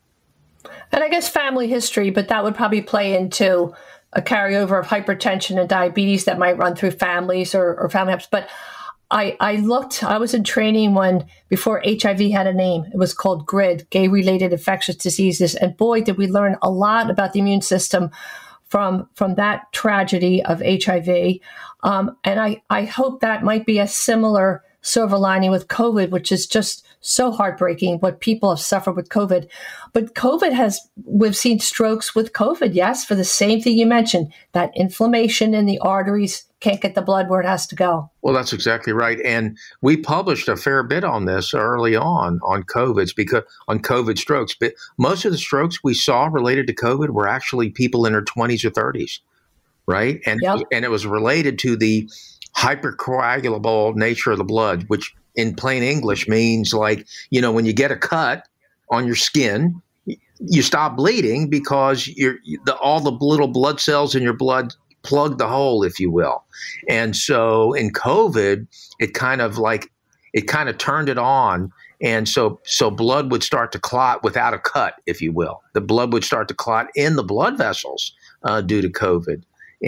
And I guess family history, but that would probably play into a carryover of hypertension and diabetes that might run through families or, or family members. But I, I looked, I was in training when, before H I V had a name, it was called GRID, Gay-Related Infectious Diseases. And boy, did we learn a lot about the immune system from, from that tragedy of H I V. Um, and I, I hope that might be a similar silver lining with COVID, which is just so heartbreaking what people have suffered with COVID. But COVID has, we've seen strokes with COVID, yes, for the same thing you mentioned, that inflammation in the arteries can't get the blood where it has to go. Well, that's exactly right. And we published a fair bit on this early on, on COVIDs, because on COVID strokes. But most of the strokes we saw related to COVID were actually people in their twenties or thirties, right? And, yep. and it was related to the hypercoagulable nature of the blood, which in plain English means, like, you know, when you get a cut on your skin, you stop bleeding because you're, the, all the little blood cells in your blood plug the hole, if you will. And so in COVID, it kind of like, it kind of turned it on. And so, so blood would start to clot without a cut, if you will. The blood would start to clot in the blood vessels uh, due to COVID.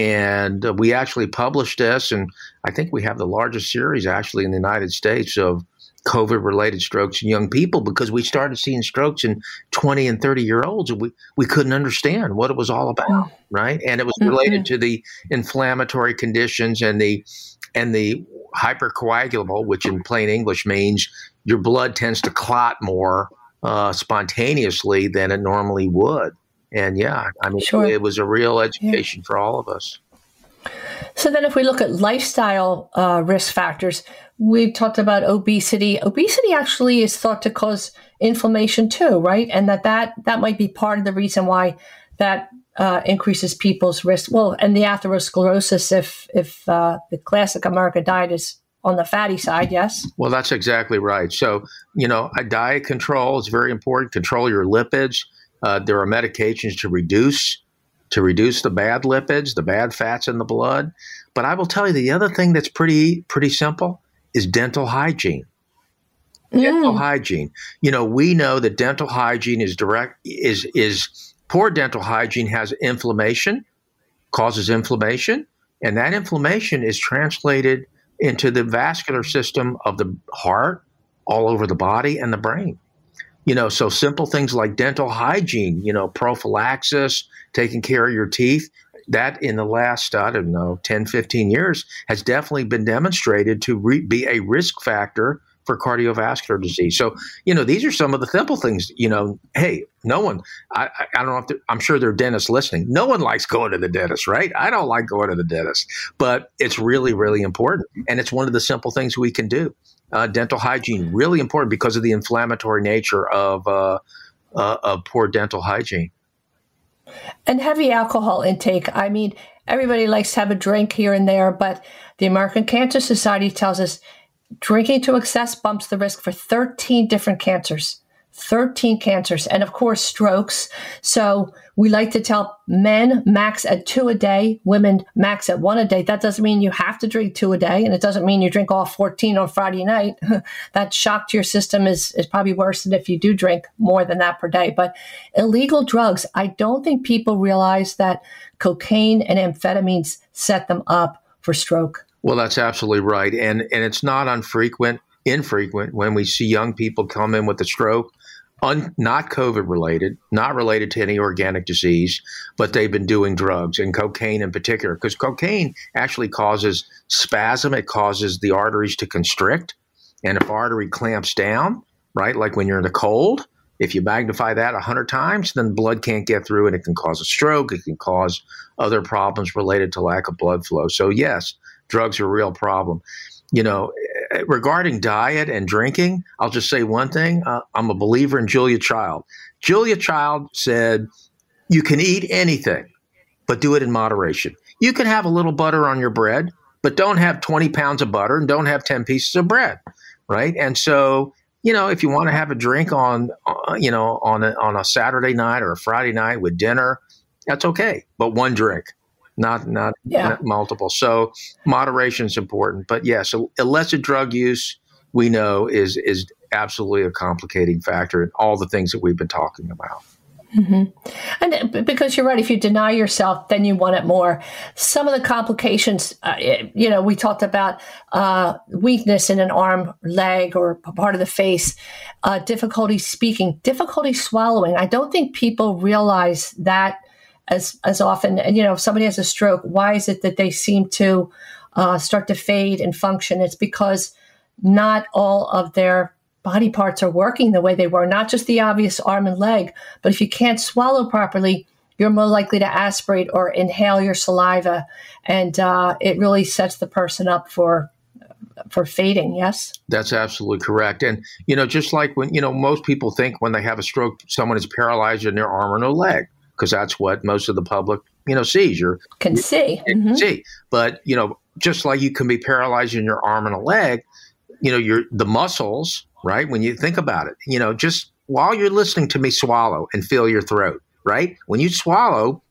And uh, we actually published this, and I think we have the largest series actually in the United States of COVID-related strokes in young people, because we started seeing strokes in twenty and thirty-year-olds, and we, we couldn't understand what it was all about, right? And it was related mm-hmm. to the inflammatory conditions and the and the hypercoagulable, which in plain English means your blood tends to clot more uh, spontaneously than it normally would. And yeah, I mean, sure. it was a real education yeah. for all of us. So then if we look at lifestyle uh, risk factors, we've talked about obesity. Obesity actually is thought to cause inflammation too, right? And that that, that might be part of the reason why that uh, increases people's risk. Well, and the atherosclerosis, if, if uh, the classic American diet is on the fatty side, yes? Well, that's exactly right. So, you know, a diet control is very important. Control your lipids. Uh, there are medications to reduce to reduce the bad lipids, the bad fats in the blood. But I will tell you, the other thing that's pretty pretty simple is dental hygiene. Mm. Dental hygiene. You know, we know that dental hygiene is direct is is poor dental hygiene has inflammation, causes inflammation, and that inflammation is translated into the vascular system of the heart, all over the body, and the brain. You know, so simple things like dental hygiene, you know, prophylaxis, taking care of your teeth, that in the last, I don't know, ten, fifteen years has definitely been demonstrated to re- be a risk factor for cardiovascular disease. So, you know, these are some of the simple things, you know, hey, no one, I, I don't know if I'm sure there are dentists listening. No one likes going to the dentist, right? I don't like going to the dentist, but it's really, really important. And it's one of the simple things we can do. Uh, dental hygiene, really important because of the inflammatory nature of, uh, uh, of poor dental hygiene. And heavy alcohol intake. I mean, everybody likes to have a drink here and there, but the American Cancer Society tells us drinking to excess bumps the risk for thirteen different cancers, thirteen cancers, and of course, strokes. So we like to tell men max at two a day, women max at one a day. That doesn't mean you have to drink two a day, and it doesn't mean you drink all fourteen on Friday night. That shock to your system is, is probably worse than if you do drink more than that per day. But illegal drugs, I don't think people realize that cocaine and amphetamines set them up for stroke. Well, that's absolutely right. And and it's not unfrequent, infrequent when we see young people come in with a stroke, un, not COVID related, not related to any organic disease, but they've been doing drugs and cocaine in particular, because cocaine actually causes spasm. It causes the arteries to constrict. And if artery clamps down, right, like when you're in the cold, if you magnify that one hundred times, then blood can't get through and it can cause a stroke. It can cause other problems related to lack of blood flow. So yes, drugs are a real problem. You know, regarding diet and drinking, I'll just say one thing. Uh, I'm a believer in Julia Child. Julia Child said, you can eat anything, but do it in moderation. You can have a little butter on your bread, but don't have twenty pounds of butter and don't have ten pieces of bread, right? And so, you know, if you want to have a drink on, uh, you know, on a, on a Saturday night or a Friday night with dinner, that's okay, but one drink. Not not, yeah. not multiple. So moderation is important. But yes, yeah, so illicit drug use, we know, is is absolutely a complicating factor in all the things that we've been talking about. Mm-hmm. And because you're right, if you deny yourself, then you want it more. Some of the complications, uh, you know, we talked about uh, weakness in an arm, leg, or part of the face, uh, difficulty speaking, difficulty swallowing. I don't think people realize that as as often. And, you know, if somebody has a stroke, why is it that they seem to uh, start to fade and function? It's because not all of their body parts are working the way they were, not just the obvious arm and leg, but if you can't swallow properly, you're more likely to aspirate or inhale your saliva. And uh, it really sets the person up for for fading, yes? That's absolutely correct. And, you know, just like when, you know, most people think when they have a stroke, someone is paralyzed in their arm or no leg, because that's what most of the public, you know, sees. You're, can see. You mm-hmm. can see. But, you know, just like you can be paralyzed in your arm and a leg, you know, your the muscles, right? When you think about it, you know, just while you're listening to me swallow and feel your throat, right? When you swallow,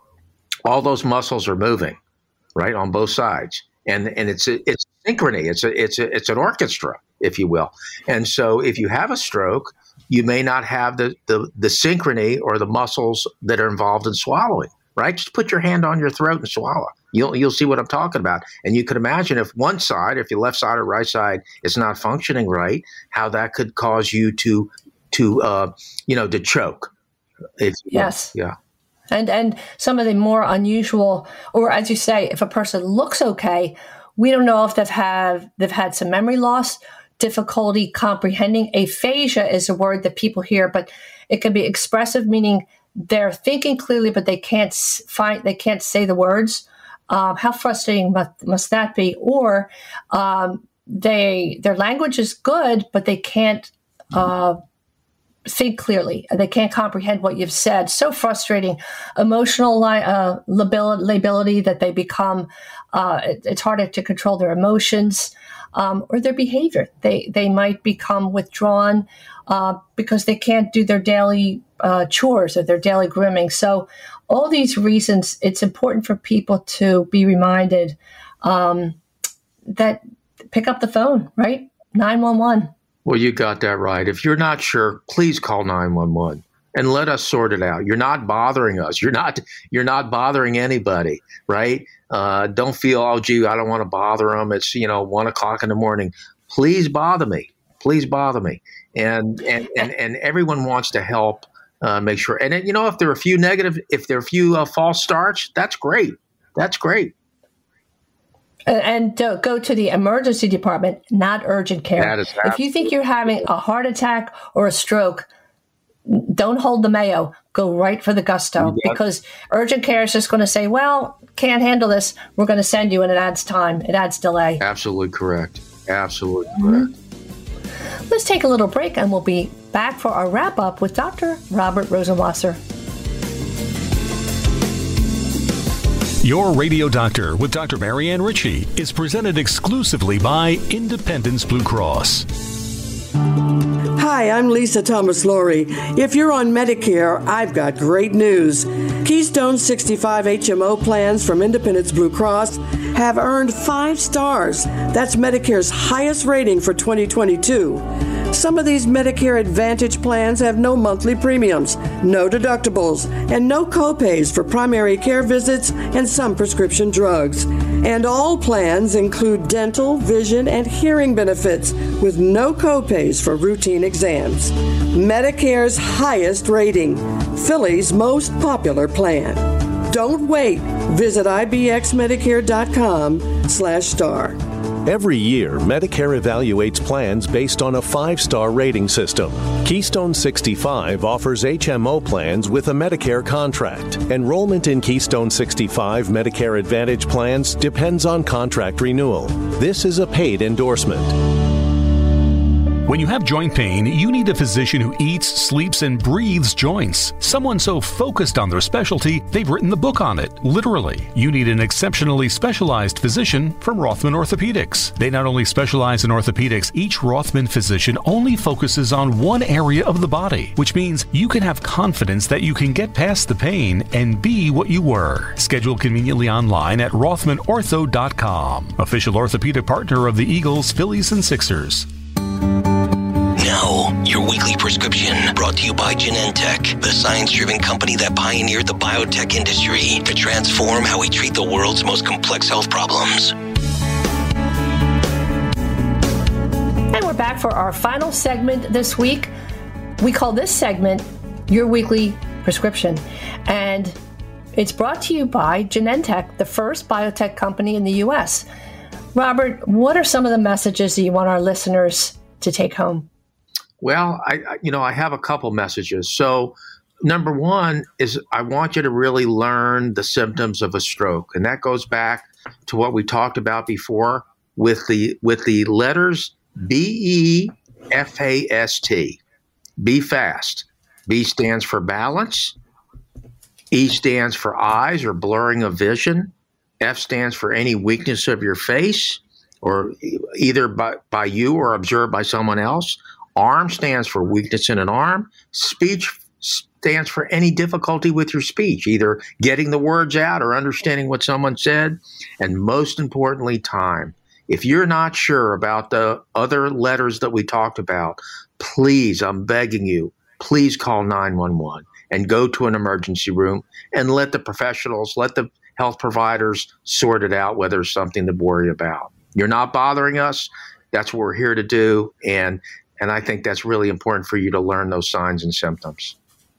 all those muscles are moving, right, on both sides. And and it's a, it's synchrony. It's a, it's a, it's an orchestra, if you will. And so if you have a stroke, you may not have the, the, the synchrony or the muscles that are involved in swallowing, right? Just put your hand on your throat and swallow. You'll you'll see what I'm talking about. And you can imagine if one side, if your left side or right side is not functioning right, how that could cause you to, to uh, you know, to choke. If, yes. Yeah. And and some of the more unusual, or as you say, if a person looks okay, we don't know if they've have they've had some memory loss, difficulty comprehending. Aphasia is a word that people hear, but it can be expressive, meaning they're thinking clearly, but they can't find they can't say the words. Um, how frustrating must, must that be? Or um, they their language is good, but they can't uh, think clearly. They can't comprehend what you've said. So frustrating. Emotional li- uh, lability, lability that they become. Uh, it, it's harder to control their emotions um, or their behavior. They they might become withdrawn uh, because they can't do their daily uh, chores or their daily grooming. So all these reasons, it's important for people to be reminded um, that pick up the phone, right? nine one one. Well, you got that right. If you're not sure, please call nine one one and let us sort it out. You're not bothering us. You're not you're not bothering anybody, right? Uh, don't feel, oh, gee, I don't want to bother them. It's, you know, one o'clock in the morning. Please bother me. Please bother me. and and and, and everyone wants to help uh, make sure. And then, you know, if there are a few negative, if there are a few uh, false starts, that's great. That's great. And uh, go to the emergency department, not urgent care. That is if you think you're having a heart attack or a stroke, don't hold the Mayo. Go right for the Gusto, Yep. because urgent care is just going to say, well, can't handle this. We're going to send you, and it adds time. It adds delay. Absolutely correct. Absolutely correct. Mm-hmm. Let's take a little break, and we'll be back for our wrap-up with Doctor Robert Rosenwasser. Your Radio Doctor with Doctor Marianne Ritchie is presented exclusively by Independence Blue Cross. Hi, I'm Lisa Thomas Laurie. If you're on Medicare, I've got great news. Keystone sixty-five H M O plans from Independence Blue Cross have earned five stars. That's Medicare's highest rating for twenty twenty-two. Some of these Medicare Advantage plans have no monthly premiums, no deductibles, and no copays for primary care visits and some prescription drugs. And all plans include dental, vision, and hearing benefits with no copays for routine exams. Medicare's highest rating, Philly's most popular plan. Don't wait. Visit ibxmedicare.com slash star. Every year, Medicare evaluates plans based on a five-star rating system. Keystone sixty-five offers H M O plans with a Medicare contract. Enrollment in Keystone sixty-five Medicare Advantage plans depends on contract renewal. This is a paid endorsement. When you have joint pain, you need a physician who eats, sleeps, and breathes joints. Someone so focused on their specialty, they've written the book on it. Literally. You need an exceptionally specialized physician from Rothman Orthopedics. They not only specialize in orthopedics, each Rothman physician only focuses on one area of the body, which means you can have confidence that you can get past the pain and be what you were. Schedule conveniently online at rothman ortho dot com. Official orthopedic partner of the Eagles, Phillies, and Sixers. Now, your weekly prescription brought to you by Genentech, the science-driven company that pioneered the biotech industry to transform how we treat the world's most complex health problems. And we're back for our final segment this week. We call this segment Your Weekly Prescription. And it's brought to you by Genentech, the first biotech company in the U S. Robert, what are some of the messages that you want our listeners to take home? Well, I, I you know, I have a couple messages. So number one is I want you to really learn the symptoms of a stroke. And that goes back to what we talked about before with the with the letters B E F A S T. Be fast. B stands for balance. E stands for eyes or blurring of vision. F stands for any weakness of your face, or either by, by you or observed by someone else. Arm stands for weakness in an arm. Speech stands for any difficulty with your speech, either getting the words out or understanding what someone said. And most importantly, time. If you're not sure about the other letters that we talked about, please, I'm begging you, please call nine one one and go to an emergency room and let the professionals, let the health providers sort it out, whether it's something to worry about. You're not bothering us. That's what we're here to do. And And I think that's really important for you to learn those signs and symptoms.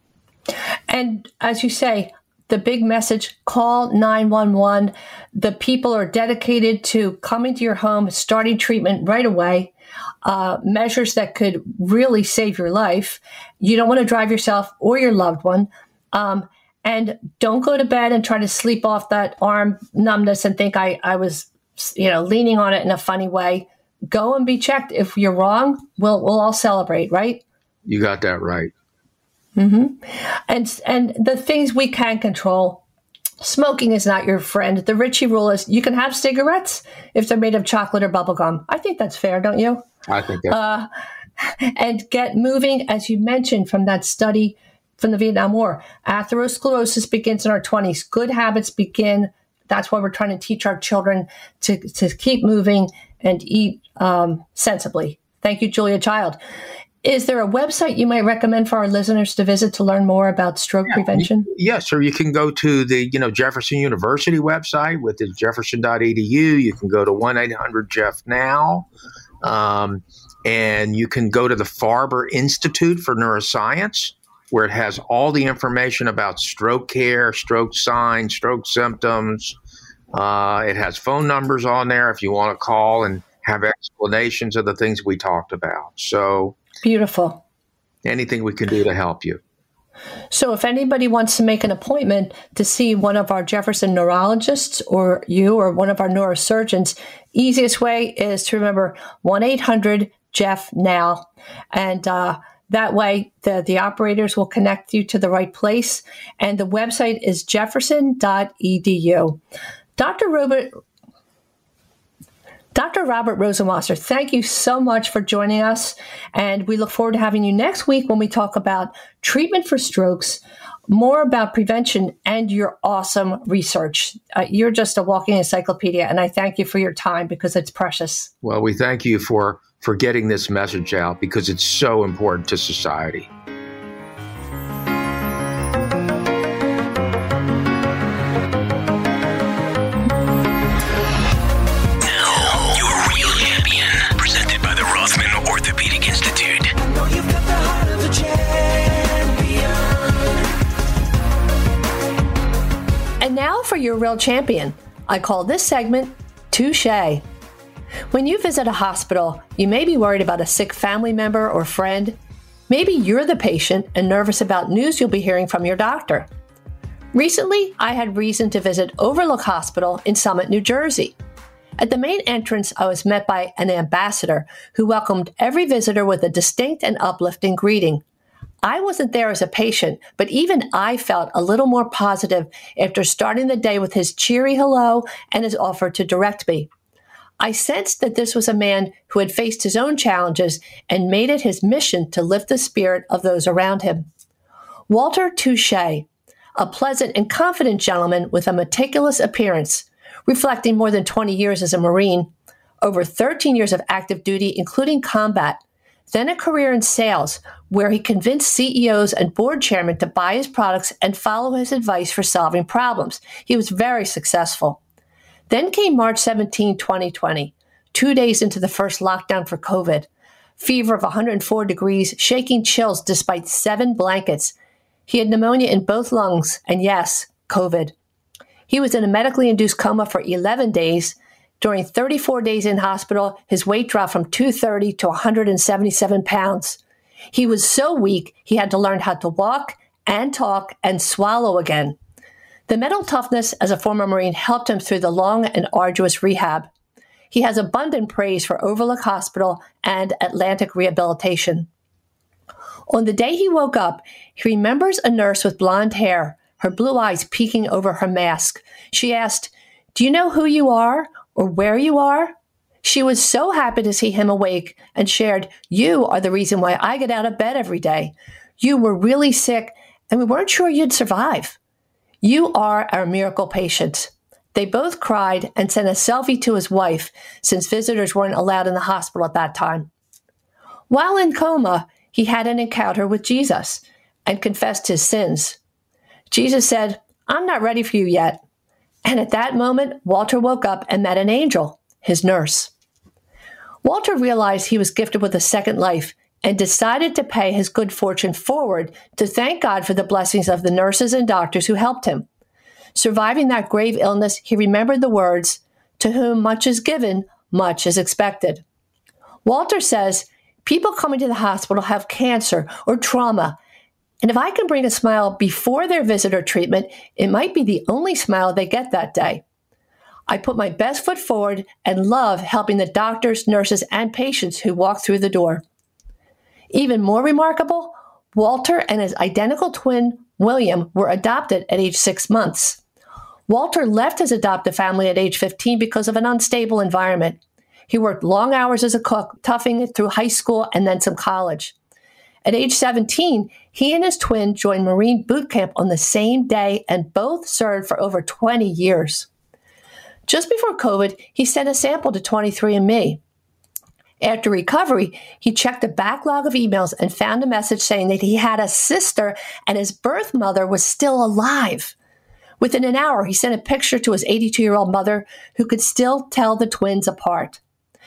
And as you say, the big message, call nine one one. The people are dedicated to coming to your home, starting treatment right away, uh, measures that could really save your life. You don't want to drive yourself or your loved one. Um, and don't go to bed and try to sleep off that arm numbness and think I, I was, you know, leaning on it in a funny way. Go and be checked. If you're wrong, we'll we'll all celebrate, right? You got that right. Mm-hmm. And and the things we can control, smoking is not your friend. The Ritchie rule is you can have cigarettes if they're made of chocolate or bubble gum. I think that's fair, don't you? I think that. Uh, and get moving, as you mentioned from that study from the Vietnam War. Atherosclerosis begins in our twenties. Good habits begin. That's why we're trying to teach our children to, to keep moving and eat um, sensibly. Thank you, Julia Child. Is there a website you might recommend for our listeners to visit to learn more about stroke yeah, prevention? Yes, or you can go to the you know Jefferson University website with the jefferson dot e d u. You can go to one eight hundred Jeff now. Um, And you can go to the Farber Institute for Neuroscience, where it has all the information about stroke care, stroke signs, stroke symptoms. Uh, it has phone numbers on there if you want to call and have explanations of the things we talked about. So beautiful. Anything we can do to help you. So if anybody wants to make an appointment to see one of our Jefferson neurologists or you or one of our neurosurgeons, easiest way is to remember one eight hundred Jeff now. And uh, that way the, the operators will connect you to the right place. And the website is jefferson dot e d u. Doctor Robert, Doctor Robert Rosenwasser, thank you so much for joining us. And we look forward to having you next week when we talk about treatment for strokes, more about prevention, and your awesome research. Uh, you're just a walking encyclopedia, and I thank you for your time because it's precious. Well, we thank you for, for getting this message out because it's so important to society. And now for your real champion. I call this segment Touche. When you visit a hospital, you may be worried about a sick family member or friend. Maybe you're the patient and nervous about news you'll be hearing from your doctor. Recently, I had reason to visit Overlook Hospital in Summit, New Jersey. At the main entrance, I was met by an ambassador who welcomed every visitor with a distinct and uplifting greeting. I wasn't there as a patient, but even I felt a little more positive after starting the day with his cheery hello and his offer to direct me. I sensed that this was a man who had faced his own challenges and made it his mission to lift the spirit of those around him. Walter Touche, a pleasant and confident gentleman with a meticulous appearance, reflecting more than twenty years as a Marine, over thirteen years of active duty, including combat, then a career in sales, where he convinced C E Os and board chairmen to buy his products and follow his advice for solving problems. He was very successful. Then came March seventeenth, twenty twenty, two days into the first lockdown for COVID. Fever of one hundred four degrees, shaking chills despite seven blankets. He had pneumonia in both lungs, and yes, COVID. He was in a medically induced coma for eleven days. During thirty-four days in hospital, his weight dropped from two hundred thirty to one hundred seventy-seven pounds. He was so weak, he had to learn how to walk and talk and swallow again. The mental toughness as a former Marine helped him through the long and arduous rehab. He has abundant praise for Overlook Hospital and Atlantic Rehabilitation. On the day he woke up, he remembers a nurse with blonde hair, her blue eyes peeking over her mask. She asked, "Do you know who you are or where you are?" She was so happy to see him awake and shared, "You are the reason why I get out of bed every day. You were really sick and we weren't sure you'd survive. You are our miracle patient." They both cried and sent a selfie to his wife since visitors weren't allowed in the hospital at that time. While in coma, he had an encounter with Jesus and confessed his sins. Jesus said, "I'm not ready for you yet." And at that moment, Walter woke up and met an angel, his nurse. Walter realized he was gifted with a second life and decided to pay his good fortune forward to thank God for the blessings of the nurses and doctors who helped him. Surviving that grave illness, he remembered the words, "To whom much is given, much is expected." Walter says, people coming to the hospital have cancer or trauma, and if I can bring a smile before their visit or treatment, it might be the only smile they get that day. I put my best foot forward and love helping the doctors, nurses, and patients who walk through the door. Even more remarkable, Walter and his identical twin, William, were adopted at age six months. Walter left his adoptive family at age fifteen because of an unstable environment. He worked long hours as a cook, toughing it through high school and then some college. At age seventeen, he and his twin joined Marine boot camp on the same day and both served for over twenty years. Just before COVID, he sent a sample to twenty-three and me. After recovery, he checked a backlog of emails and found a message saying that he had a sister and his birth mother was still alive. Within an hour, he sent a picture to his eighty-two-year-old mother who could still tell the twins apart.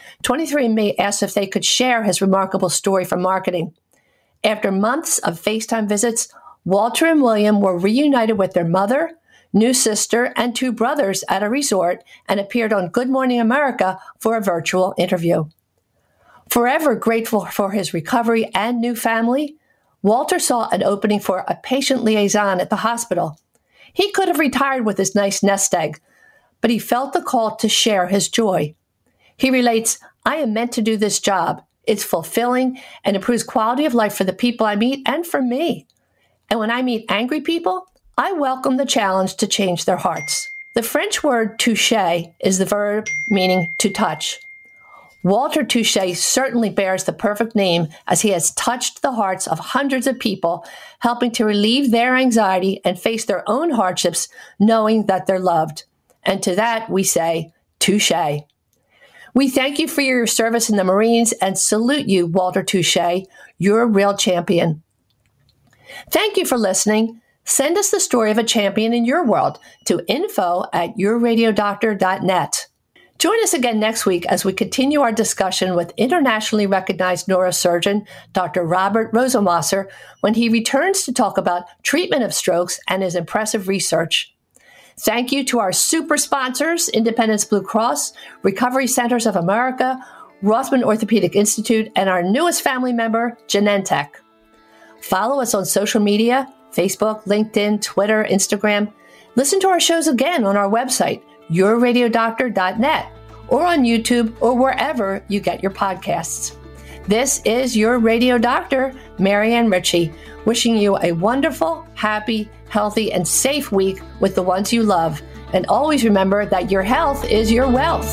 twenty-three and me asked if they could share his remarkable story for marketing. After months of FaceTime visits, Walter and William were reunited with their mother, new sister, and two brothers at a resort and appeared on Good Morning America for a virtual interview. Forever grateful for his recovery and new family, Walter saw an opening for a patient liaison at the hospital. He could have retired with his nice nest egg, but he felt the call to share his joy. He relates, "I am meant to do this job. It's fulfilling and improves quality of life for the people I meet and for me. And when I meet angry people, I welcome the challenge to change their hearts." The French word toucher is the verb meaning to touch. Walter Touché certainly bears the perfect name, as he has touched the hearts of hundreds of people, helping to relieve their anxiety and face their own hardships, knowing that they're loved. And to that we say, touché. We thank you for your service in the Marines and salute you, Walter Touché. You're a real champion. Thank you for listening. Send us the story of a champion in your world to info at your radio doctor dot net. Join us again next week as we continue our discussion with internationally recognized neurosurgeon Doctor Robert Rosenwasser when he returns to talk about treatment of strokes and his impressive research. Thank you to our super sponsors, Independence Blue Cross, Recovery Centers of America, Rothman Orthopedic Institute, and our newest family member, Genentech. Follow us on social media, Facebook, LinkedIn, Twitter, Instagram. Listen to our shows again on our website, your radio doctor dot net, or on YouTube or wherever you get your podcasts. This is your radio doctor, Marianne Ritchie, wishing you a wonderful, happy, healthy, and safe week with the ones you love. And always remember that your health is your wealth.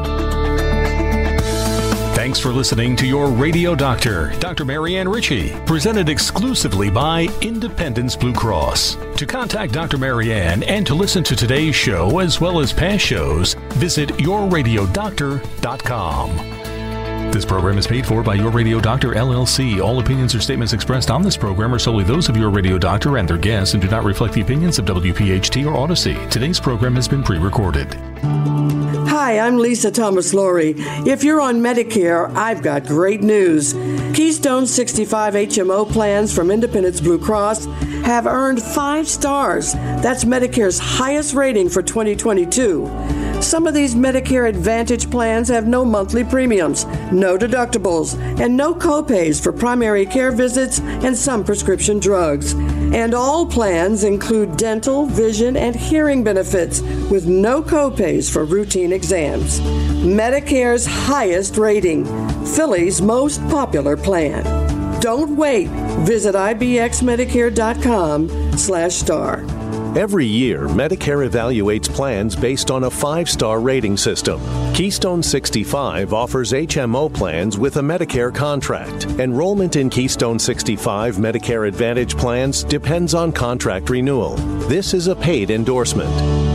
Thanks for listening to Your Radio Doctor, Doctor Marianne Ritchie, presented exclusively by Independence Blue Cross. To contact Doctor Marianne and to listen to today's show as well as past shows, visit your radio doctor dot com. This program is paid for by Your Radio Doctor, L L C. All opinions or statements expressed on this program are solely those of Your Radio Doctor and their guests and do not reflect the opinions of W P H T or Odyssey. Today's program has been pre-recorded. Hi, I'm Lisa Thomas-Laurie. If you're on Medicare, I've got great news. Keystone sixty-five H M O plans from Independence Blue Cross have earned five stars. That's Medicare's highest rating for twenty twenty-two. Some of these Medicare Advantage plans have no monthly premiums, no deductibles, and no copays for primary care visits and some prescription drugs. And all plans include dental, vision, and hearing benefits with no copays for routine exams. Medicare's highest rating, Philly's most popular plan. Don't wait. Visit I B X medicare dot com slash star. Every year, Medicare evaluates plans based on a five-star rating system. Keystone sixty-five offers H M O plans with a Medicare contract. Enrollment in Keystone sixty-five Medicare Advantage plans depends on contract renewal. This is a paid endorsement.